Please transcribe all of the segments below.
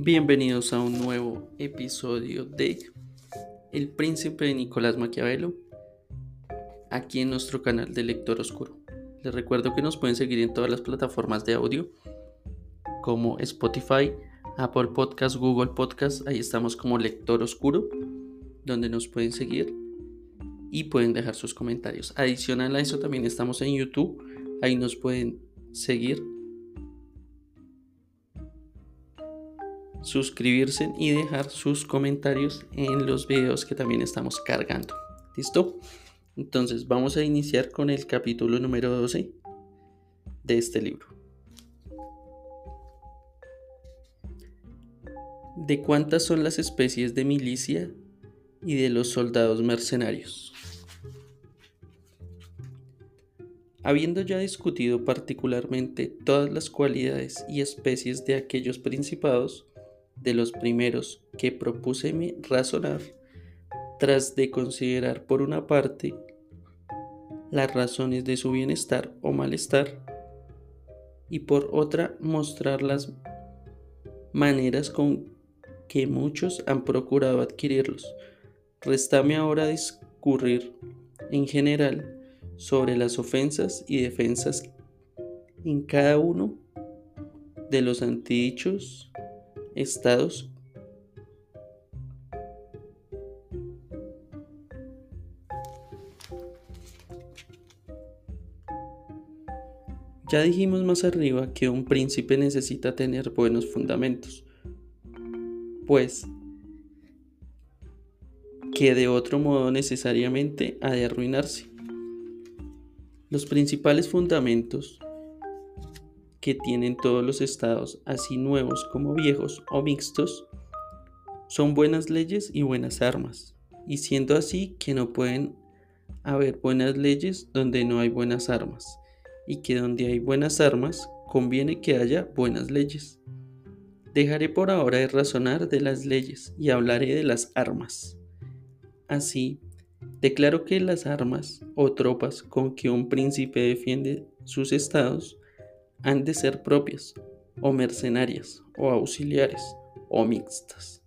Bienvenidos a un nuevo episodio de El Príncipe de Nicolás Maquiavelo, aquí en nuestro canal de Lector Oscuro. Les recuerdo que nos pueden seguir en todas las plataformas de audio como Spotify, Apple Podcast, Google Podcast. Ahí estamos como Lector Oscuro, donde nos pueden seguir y pueden dejar sus comentarios. Adicional a eso, también estamos en YouTube. Ahí nos pueden seguir, suscribirse y dejar sus comentarios en los videos que también estamos cargando. ¿Listo? Entonces vamos a iniciar con el capítulo número 12 de este libro. ¿De cuántas son las especies de milicia y de los soldados mercenarios? Habiendo ya discutido particularmente todas las cualidades y especies de aquellos principados, de los primeros que propúseme razonar, tras de considerar por una parte las razones de su bienestar o malestar, y por otra mostrar las maneras con que muchos han procurado adquirirlos, réstame ahora discurrir en general sobre las ofensas y defensas en cada uno de los antidichos estados Ya dijimos más arriba que un príncipe necesita tener buenos fundamentos, pues que de otro modo necesariamente ha de arruinarse. Los principales fundamentos que tienen todos los estados, así nuevos como viejos o mixtos, son buenas leyes y buenas armas, y siendo así que no pueden haber buenas leyes donde no hay buenas armas, y que donde hay buenas armas conviene que haya buenas leyes. Dejaré por ahora de razonar de las leyes y hablaré de las armas. Así, declaro que las armas o tropas con que un príncipe defiende sus estados han de ser propias, o mercenarias, o auxiliares, o mixtas.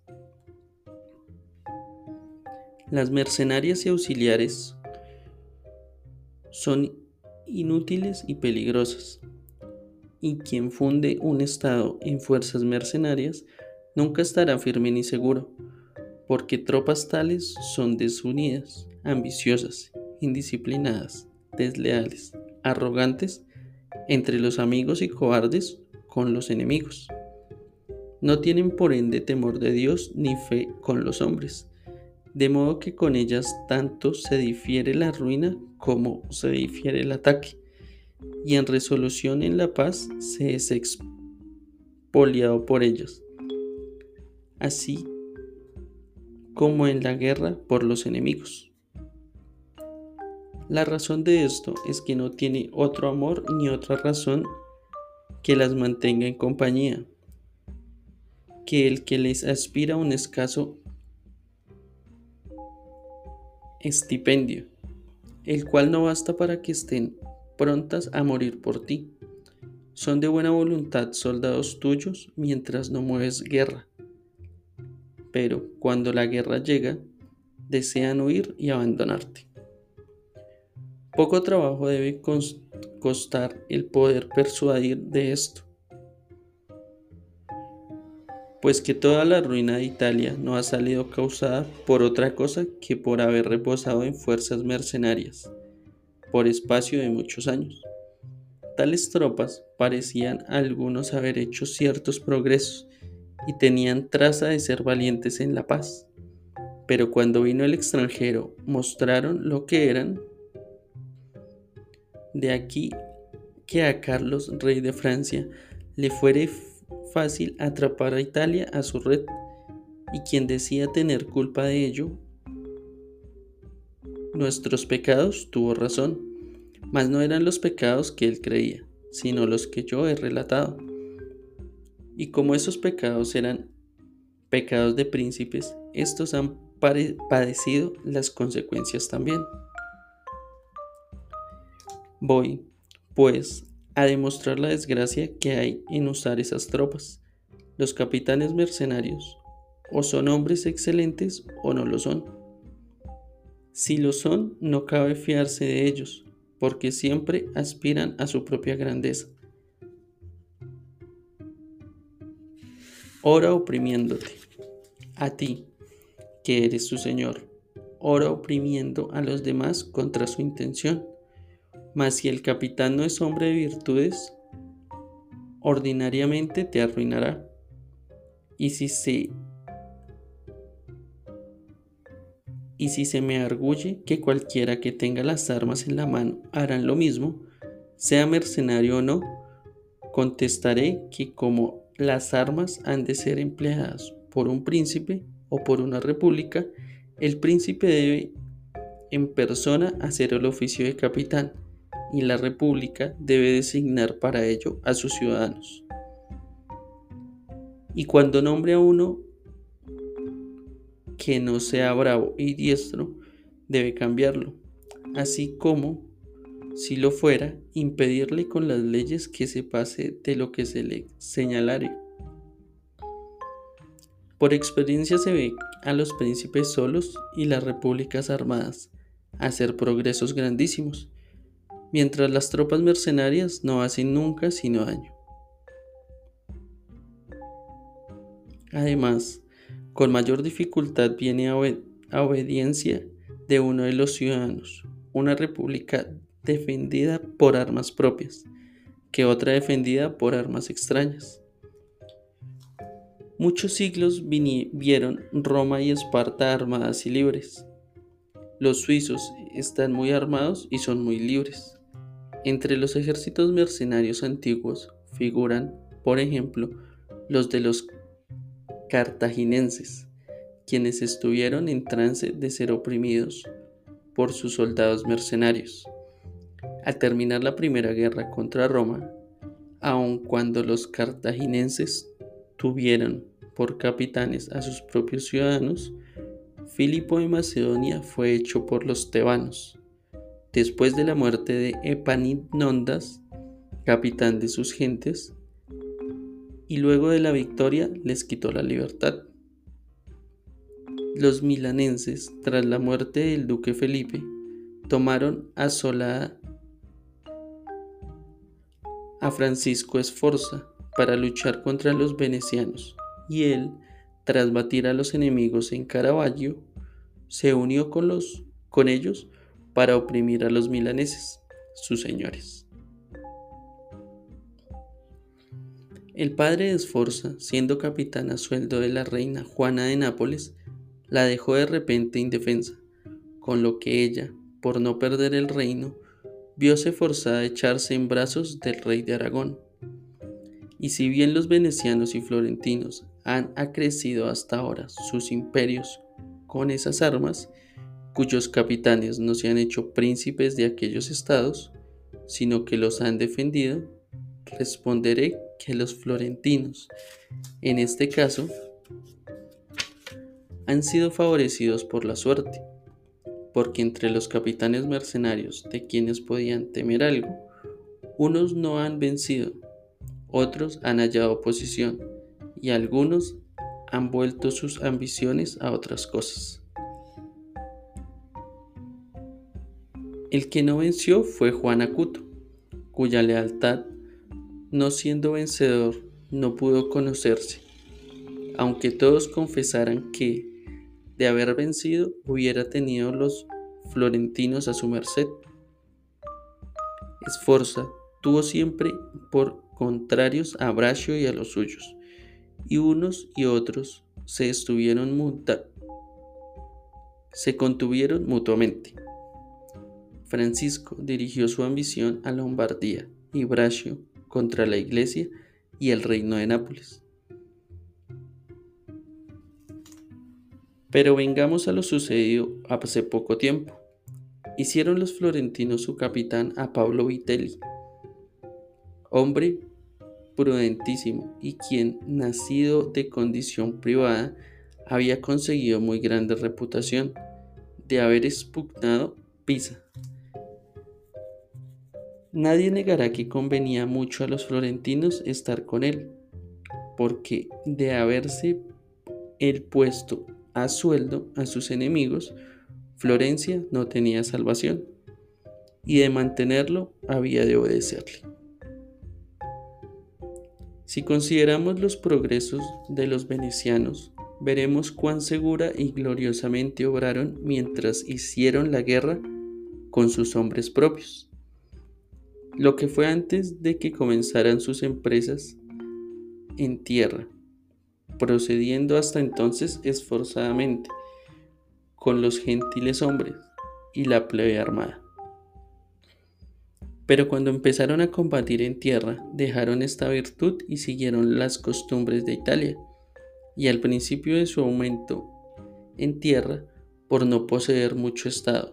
Las mercenarias y auxiliares son inútiles y peligrosas, y quien funde un estado en fuerzas mercenarias nunca estará firme ni seguro, porque tropas tales son desunidas, ambiciosas, indisciplinadas, desleales, arrogantes entre los amigos y cobardes con los enemigos. No tienen por ende temor de Dios ni fe con los hombres, de modo que con ellas tanto se difiere la ruina como se difiere el ataque, y en resolución en la paz se es expoliado por ellas, así como en la guerra por los enemigos. La razón de esto es que no tiene otro amor ni otra razón que las mantenga en compañía, que el que les aspira un escaso estipendio, el cual no basta para que estén prontas a morir por ti. Son de buena voluntad soldados tuyos mientras no mueves guerra, pero cuando la guerra llega, desean huir y abandonarte. Poco trabajo debe costar el poder persuadir de esto, pues que toda la ruina de Italia no ha salido causada por otra cosa que por haber reposado en fuerzas mercenarias, por espacio de muchos años. Tales tropas parecían a algunos haber hecho ciertos progresos y tenían traza de ser valientes en la paz, pero cuando vino el extranjero mostraron lo que eran. De aquí que a Carlos, rey de Francia, le fuere fácil atrapar a Italia a su red, y quien decía tener culpa de ello, nuestros pecados, tuvo razón, mas no eran los pecados que él creía, sino los que yo he relatado. Y como esos pecados eran pecados de príncipes, estos han padecido las consecuencias también. Voy, pues, a demostrar la desgracia que hay en usar esas tropas, Los capitanes mercenarios o son hombres excelentes o no lo son. Si lo son, no cabe fiarse de ellos, porque siempre aspiran a su propia grandeza. Ora oprimiéndote, a ti, que eres su señor. Ora oprimiendo a los demás contra su intención. Mas si el capitán no es hombre de virtudes, ordinariamente te arruinará. Y si se me arguye que cualquiera que tenga las armas en la mano harán lo mismo, sea mercenario o no, contestaré que como las armas han de ser empleadas por un príncipe o por una república, el príncipe debe en persona hacer el oficio de capitán y la república debe designar para ello a sus ciudadanos. Y cuando nombre a uno que no sea bravo y diestro, debe cambiarlo, así como, si lo fuera, impedirle con las leyes que se pase de lo que se le señalare. Por experiencia se ve a los príncipes solos y las repúblicas armadas hacer progresos grandísimos, mientras las tropas mercenarias no hacen nunca sino daño. Además, con mayor dificultad viene a obediencia de uno de los ciudadanos, una república defendida por armas propias, que otra defendida por armas extrañas. Muchos siglos vieron Roma y Esparta armadas y libres. Los suizos están muy armados y son muy libres. Entre los ejércitos mercenarios antiguos figuran, por ejemplo, los de los cartaginenses, quienes estuvieron en trance de ser oprimidos por sus soldados mercenarios. Al terminar la primera guerra contra Roma, aun cuando los cartaginenses tuvieron por capitanes a sus propios ciudadanos, Filipo de Macedonia fue hecho por los tebanos, después de la muerte de Epaminondas, capitán de sus gentes, y luego de la victoria les quitó la libertad. Los milanenses, tras la muerte del duque Felipe, tomaron asolada a Francisco Sforza para luchar contra los venecianos, y él, tras batir a los enemigos en Caravaggio, se unió con ellos para oprimir a los milaneses, sus señores. El padre de Sforza, siendo capitán a sueldo de la reina Juana de Nápoles, la dejó de repente indefensa, con lo que ella, por no perder el reino, vióse forzada a echarse en brazos del rey de Aragón. Y si bien los venecianos y florentinos han acrecido hasta ahora sus imperios con esas armas, cuyos capitanes no se han hecho príncipes de aquellos estados, sino que los han defendido, responderé que los florentinos, en este caso, han sido favorecidos por la suerte, porque entre los capitanes mercenarios de quienes podían temer algo, unos no han vencido, otros han hallado oposición, y algunos han vuelto sus ambiciones a otras cosas. El que no venció fue Juan Acuto, cuya lealtad, no siendo vencedor, no pudo conocerse, aunque todos confesaran que, de haber vencido, hubiera tenido los florentinos a su merced. Sforza tuvo siempre por contrarios a Braccio y a los suyos, y unos y otros se contuvieron mutuamente. Francisco dirigió su ambición a Lombardía y Braccio contra la Iglesia y el reino de Nápoles. Pero vengamos a lo sucedido hace poco tiempo. Hicieron los florentinos su capitán a Pablo Vitelli, hombre prudentísimo y quien, nacido de condición privada, había conseguido muy grande reputación de haber expugnado Pisa. Nadie negará que convenía mucho a los florentinos estar con él, porque de haberse él puesto a sueldo a sus enemigos, Florencia no tenía salvación, y de mantenerlo había de obedecerle. Si consideramos los progresos de los venecianos, veremos cuán segura y gloriosamente obraron mientras hicieron la guerra con sus hombres propios. Lo que fue antes de que comenzaran sus empresas en tierra, procediendo hasta entonces esforzadamente con los gentiles hombres y la plebe armada. Pero cuando empezaron a combatir en tierra, dejaron esta virtud y siguieron las costumbres de Italia, y al principio de su aumento en tierra, por no poseer mucho estado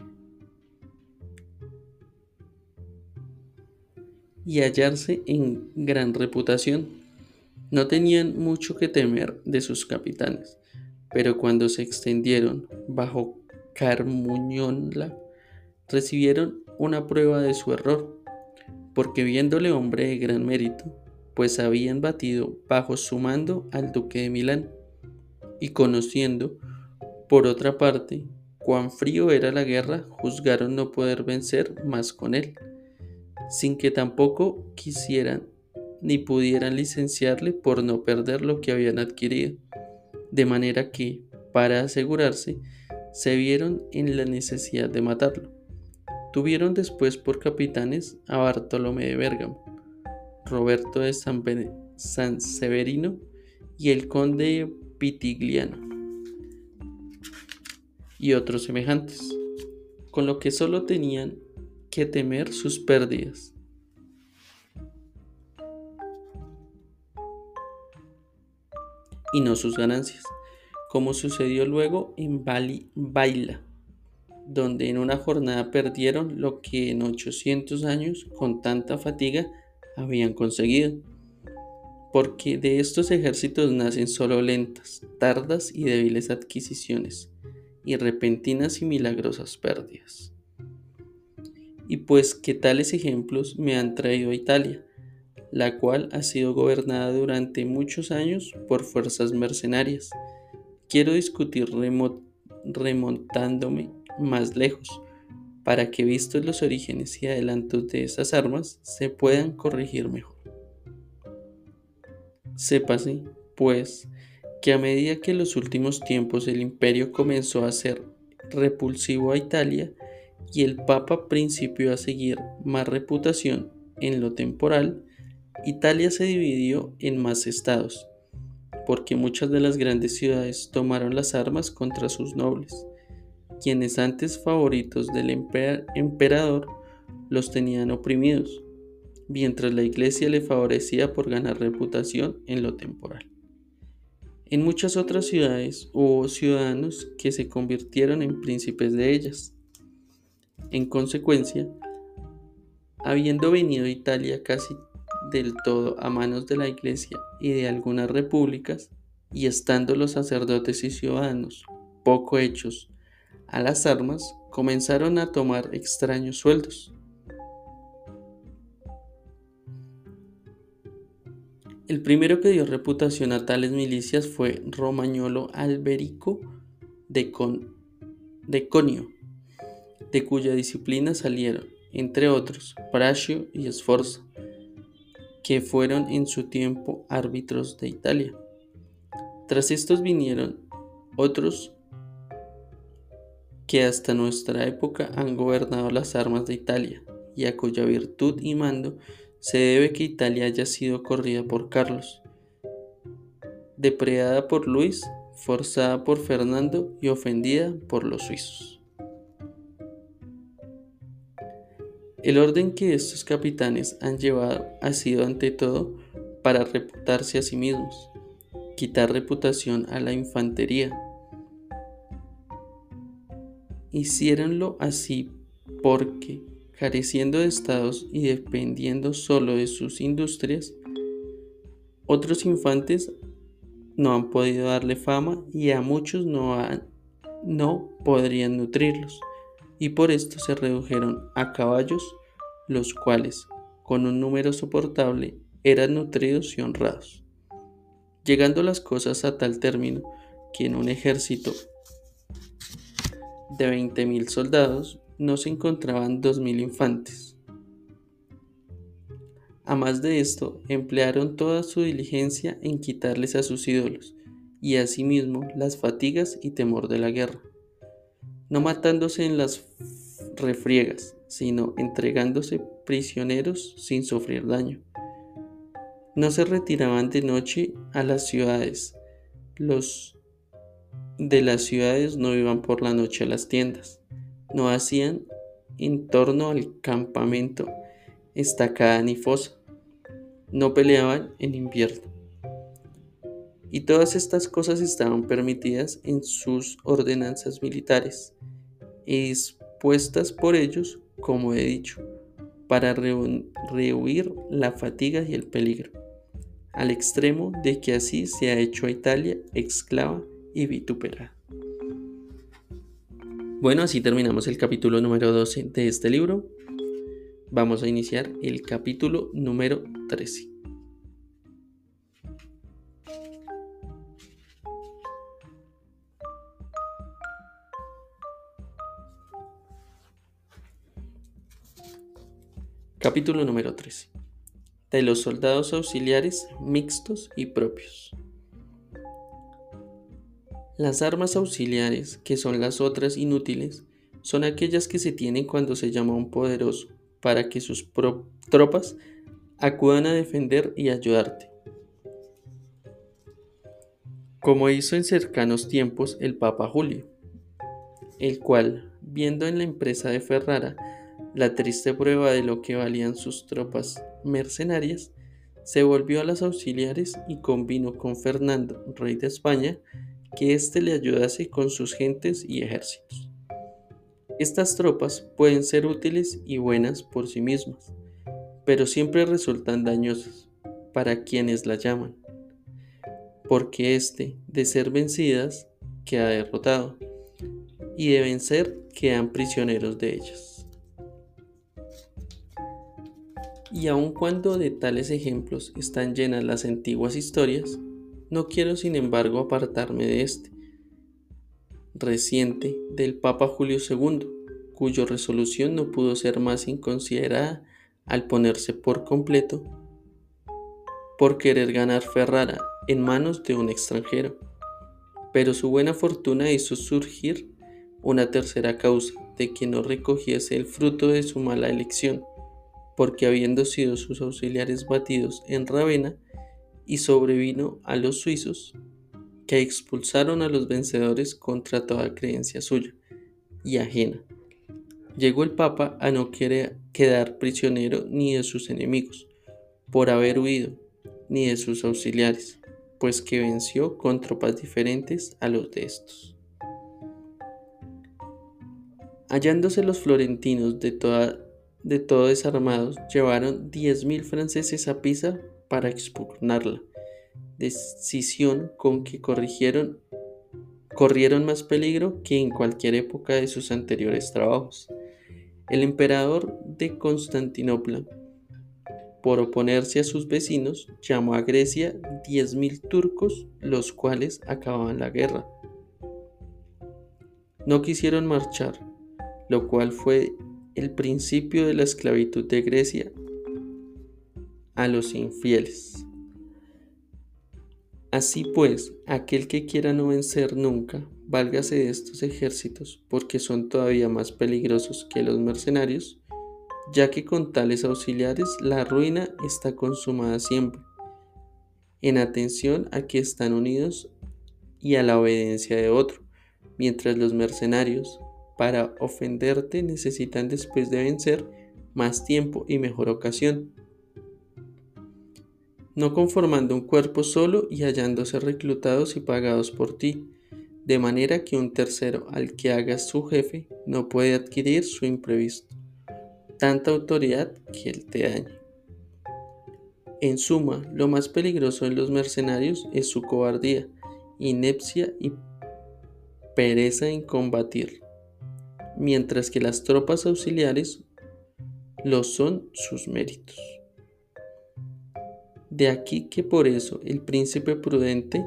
y hallarse en gran reputación, no tenían mucho que temer de sus capitanes, pero cuando se extendieron bajo Carmuñola, recibieron una prueba de su error, porque viéndole hombre de gran mérito, pues habían batido bajo su mando al duque de Milán, y conociendo, por otra parte, cuán frío era la guerra, juzgaron no poder vencer más con él, sin que tampoco quisieran ni pudieran licenciarle por no perder lo que habían adquirido, de manera que, para asegurarse, se vieron en la necesidad de matarlo. Tuvieron después por capitanes a Bartolomé de Bérgamo, Roberto de San Severino y el conde Pitigliano, y otros semejantes, con lo que solo tenían que temer sus pérdidas. Y no sus ganancias, como sucedió luego en Baila, donde en una jornada perdieron lo que en 800 años con tanta fatiga habían conseguido, porque de estos ejércitos nacen solo lentas, tardas y débiles adquisiciones, y repentinas y milagrosas pérdidas. Y pues que tales ejemplos me han traído a Italia, la cual ha sido gobernada durante muchos años por fuerzas mercenarias. Quiero discutir remontándome más lejos, para que vistos los orígenes y adelantos de esas armas, se puedan corregir mejor. Sépase, pues, que a medida que en los últimos tiempos el imperio comenzó a ser repulsivo a Italia y el Papa principió a seguir más reputación en lo temporal, Italia se dividió en más estados, porque muchas de las grandes ciudades tomaron las armas contra sus nobles, quienes antes favoritos del emperador los tenían oprimidos, mientras la iglesia le favorecía por ganar reputación en lo temporal. En muchas otras ciudades hubo ciudadanos que se convirtieron en príncipes de ellas. En consecuencia, habiendo venido Italia casi del todo a manos de la iglesia y de algunas repúblicas, y estando los sacerdotes y ciudadanos poco hechos a las armas, comenzaron a tomar extraños sueldos. El primero que dio reputación a tales milicias fue Romagnolo Alberico de Conio, de cuya disciplina salieron, entre otros, Braccio y Sforza, que fueron en su tiempo árbitros de Italia. Tras estos vinieron otros que hasta nuestra época han gobernado las armas de Italia, y a cuya virtud y mando se debe que Italia haya sido corrida por Carlos, depredada por Luis, forzada por Fernando y ofendida por los suizos. El orden que estos capitanes han llevado ha sido ante todo para reputarse a sí mismos, quitar reputación a la infantería. Hiciéronlo así porque, careciendo de estados y dependiendo solo de sus industrias, otros infantes no han podido darle fama y a muchos no podrían nutrirlos, y por esto se redujeron a caballos, los cuales, con un número soportable, eran nutridos y honrados. llegando las cosas a tal término que en un ejército de 20.000 soldados no se encontraban 2.000 infantes. A más de esto, emplearon toda su diligencia en quitarles a sus ídolos, y asimismo las fatigas y temor de la guerra, no matándose en las refriegas, sino entregándose prisioneros sin sufrir daño. No se retiraban de noche a las ciudades, los de las ciudades no iban por la noche a las tiendas, no hacían en torno al campamento estacada ni fosa, no peleaban en invierno. Y todas estas cosas estaban permitidas en sus ordenanzas militares, y dispuestas por ellos, como he dicho, para rehuir la fatiga y el peligro, al extremo de que así se ha hecho a Italia esclava y vituperada. Bueno, así terminamos el capítulo número 12 de este libro. Vamos a iniciar el capítulo número 13. Capítulo número 13. De los soldados auxiliares mixtos y propios. Las armas auxiliares, que son las otras inútiles, son aquellas que se tienen cuando se llama a un poderoso para que sus tropas acudan a defender y ayudarte. Como hizo en cercanos tiempos el Papa Julio, el cual, viendo en la empresa de Ferrara la triste prueba de lo que valían sus tropas mercenarias, se volvió a las auxiliares y convino con Fernando, rey de España, que éste le ayudase con sus gentes y ejércitos. Estas tropas pueden ser útiles y buenas por sí mismas, pero siempre resultan dañosas para quienes las llaman, porque de ser vencidas, queda derrotado, y de vencer, quedan prisioneros de ellas. Y aun cuando de tales ejemplos están llenas las antiguas historias, no quiero sin embargo apartarme de reciente del Papa Julio II, cuya resolución no pudo ser más inconsiderada al ponerse por completo por querer ganar Ferrara en manos de un extranjero. Pero su buena fortuna hizo surgir una tercera causa de que no recogiese el fruto de su mala elección, porque habiendo sido sus auxiliares batidos en Ravenna, y sobrevino a los suizos, que expulsaron a los vencedores contra toda creencia suya y ajena. Llegó el Papa a no querer quedar prisionero ni de sus enemigos, por haber huido, ni de sus auxiliares, pues que venció con tropas diferentes a los de estos. Hallándose los florentinos de todo desarmados, llevaron 10.000 franceses a Pisa para expugnarla, decisión con que corrieron más peligro que en cualquier época de sus anteriores trabajos. El emperador de Constantinopla, por oponerse a sus vecinos, llamó a Grecia 10.000 turcos, los cuales acababan la guerra. No quisieron marchar, lo cual fue el principio de la esclavitud de Grecia a los infieles. Así pues, aquel que quiera no vencer nunca, válgase de estos ejércitos, porque son todavía más peligrosos que los mercenarios, ya que con tales auxiliares la ruina está consumada siempre, en atención a que están unidos y a la obediencia de otro, mientras los mercenarios, para ofenderte, necesitan después de vencer más tiempo y mejor ocasión, no conformando un cuerpo solo y hallándose reclutados y pagados por ti, de manera que un tercero al que hagas su jefe no puede adquirir su imprevisto, tanta autoridad que él te dañe. En suma, lo más peligroso en los mercenarios es su cobardía, inepcia y pereza en combatir, mientras que las tropas auxiliares lo son sus méritos. De aquí que por eso el príncipe prudente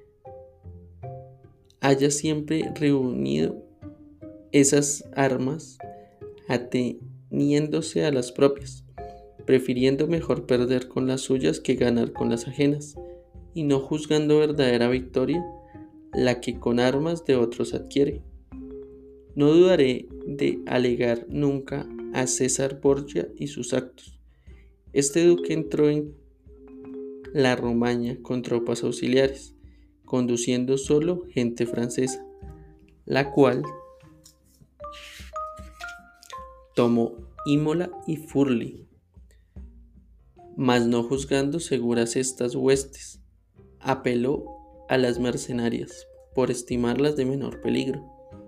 haya siempre reunido esas armas ateniéndose a las propias, prefiriendo mejor perder con las suyas que ganar con las ajenas, y no juzgando verdadera victoria la que con armas de otros adquiere. No dudaré de alegar nunca a César Borgia y sus actos. Este duque entró en la Romaña con tropas auxiliares, conduciendo solo gente francesa, la cual tomó Imola y Furli, mas no juzgando seguras estas huestes, apeló a las mercenarias por estimarlas de menor peligro,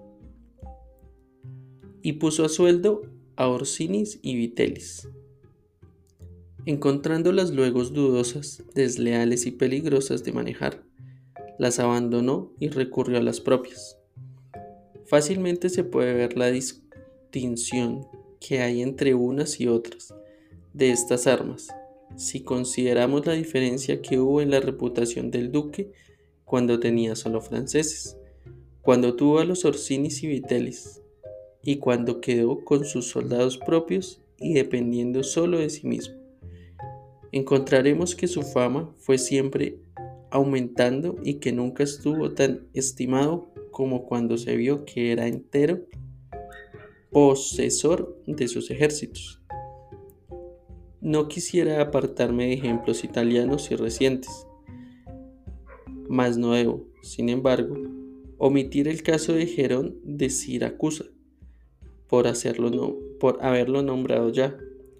y puso a sueldo a Orsinis y Vitelis. Encontrándolas luego dudosas, desleales y peligrosas de manejar, las abandonó y recurrió a las propias. Fácilmente se puede ver la distinción que hay entre unas y otras de estas armas, si consideramos la diferencia que hubo en la reputación del duque cuando tenía solo franceses, cuando tuvo a los Orsinis y Vitelis, y cuando quedó con sus soldados propios y dependiendo solo de sí mismo. Encontraremos que su fama fue siempre aumentando y que nunca estuvo tan estimado como cuando se vio que era entero posesor de sus ejércitos. No quisiera apartarme de ejemplos italianos y recientes, mas no debo, sin embargo, omitir el caso de Gerón de Siracusa, por haberlo nombrado ya.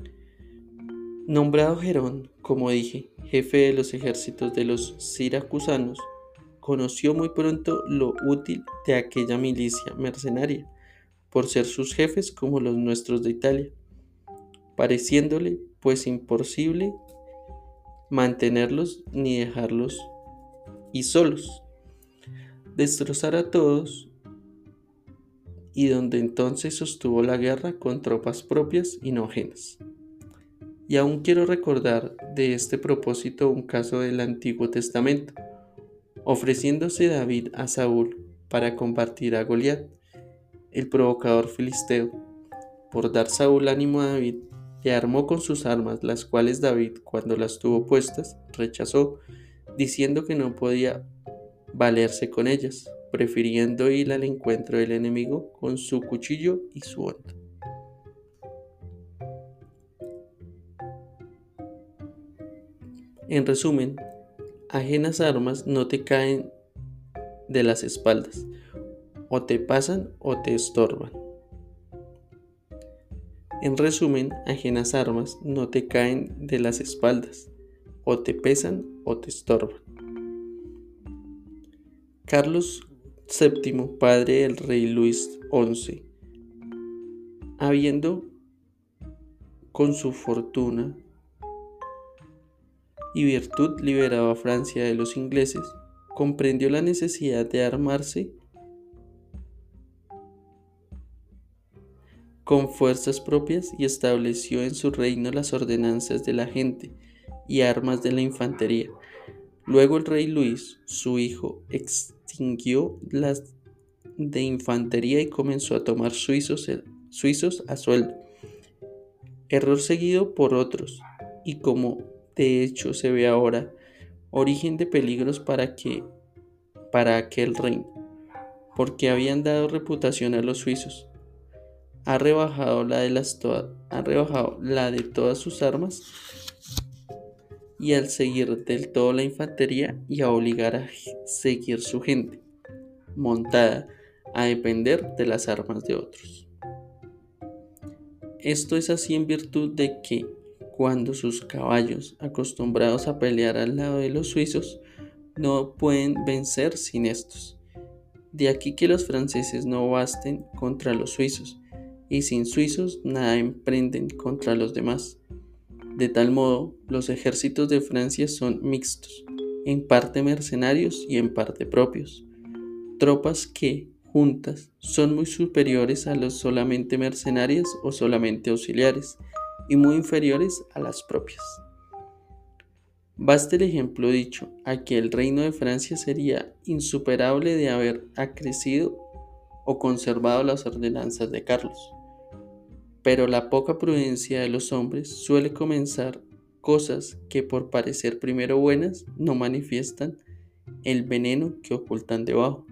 Nombrado Gerón, como dije, jefe de los ejércitos de los siracusanos, conoció muy pronto lo útil de aquella milicia mercenaria, por ser sus jefes como los nuestros de Italia, pareciéndole pues imposible mantenerlos ni dejarlos y solos, destrozar a todos, y donde entonces sostuvo la guerra con tropas propias y no ajenas. Y aún quiero recordar de este propósito un caso del Antiguo Testamento, ofreciéndose David a Saúl para combatir a Goliat, el provocador filisteo. Por dar Saúl ánimo a David, le armó con sus armas, las cuales David, cuando las tuvo puestas, rechazó, diciendo que no podía valerse con ellas, prefiriendo ir al encuentro del enemigo con su cuchillo y su honda. En resumen, ajenas armas no te caen de las espaldas, o te pasan o te estorban. En resumen, ajenas armas no te caen de las espaldas, o te pesan o te estorban. Carlos VII, padre del rey Luis XI, habiendo con su fortuna y virtud liberado a Francia de los ingleses, comprendió la necesidad de armarse con fuerzas propias y estableció en su reino las ordenanzas de la gente y armas de la infantería. Luego el rey Luis, su hijo, extinguió las de infantería y comenzó a tomar suizos a sueldo, error seguido por otros, y como de hecho se ve ahora, origen de peligros para aquel reino, porque habían dado reputación a los suizos. Ha rebajado la de todas sus armas, y al seguir del todo la infantería y a obligar a seguir su gente montada a depender de las armas de otros. Esto es así en virtud de que cuando sus caballos, acostumbrados a pelear al lado de los suizos, no pueden vencer sin estos. De aquí que los franceses no basten contra los suizos, y sin suizos nada emprenden contra los demás. De tal modo, los ejércitos de Francia son mixtos, en parte mercenarios y en parte propios, tropas que, juntas, son muy superiores a los solamente mercenarias o solamente auxiliares, y muy inferiores a las propias. Basta el ejemplo dicho, aquí el reino de Francia sería insuperable de haber acrecido o conservado las ordenanzas de Carlos. Pero la poca prudencia de los hombres suele comenzar cosas que por parecer primero buenas no manifiestan el veneno que ocultan debajo.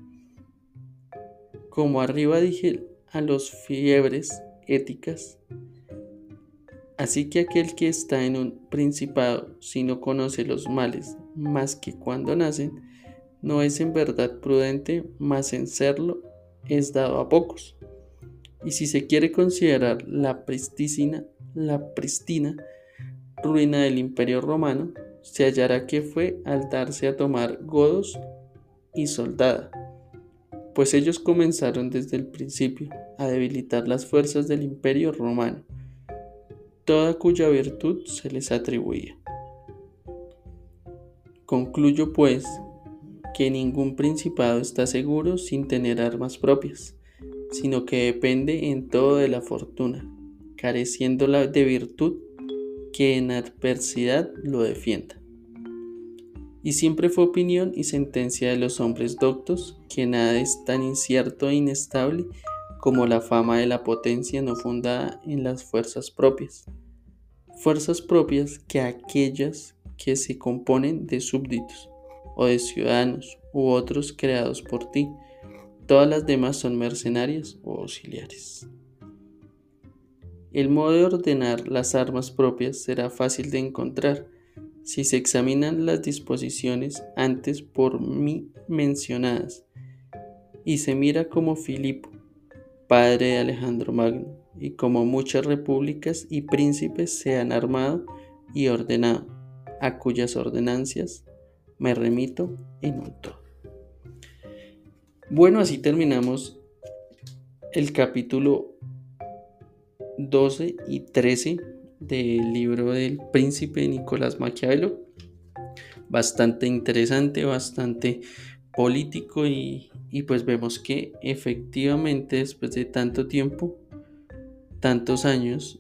Como arriba dije a los fiebres éticas, así que aquel que está en un principado, si no conoce los males más que cuando nacen, no es en verdad prudente, mas en serlo es dado a pocos. Y si se quiere considerar la pristina ruina del Imperio Romano, se hallará que fue al darse a tomar godos y soldada, pues ellos comenzaron desde el principio a debilitar las fuerzas del Imperio Romano, toda cuya virtud se les atribuía. Concluyo, pues, que ningún principado está seguro sin tener armas propias, sino que depende en todo de la fortuna, careciéndola de virtud que en adversidad lo defienda. Y siempre fue opinión y sentencia de los hombres doctos que nada es tan incierto e inestable como la fama de la potencia no fundada en las fuerzas propias que aquellas que se componen de súbditos o de ciudadanos u otros creados por ti. Todas las demás son mercenarias o auxiliares. El modo de ordenar las armas propias será fácil de encontrar si se examinan las disposiciones antes por mí mencionadas y se mira como Filipo, padre de Alejandro Magno, y como muchas repúblicas y príncipes se han armado y ordenado, a cuyas ordenancias me remito en un todo. Bueno, así terminamos el capítulo 12 y 13 del libro del príncipe Nicolás Maquiavelo. Bastante interesante, bastante político y pues vemos que efectivamente después de tanto tiempo, tantos años,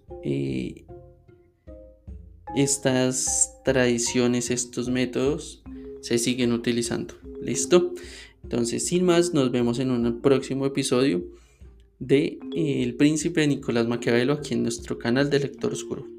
estas tradiciones, estos métodos se siguen utilizando. ¿Listo? Entonces, sin más, nos vemos en un próximo episodio de El Príncipe Nicolás Maquiavelo aquí en nuestro canal de Lector Oscuro.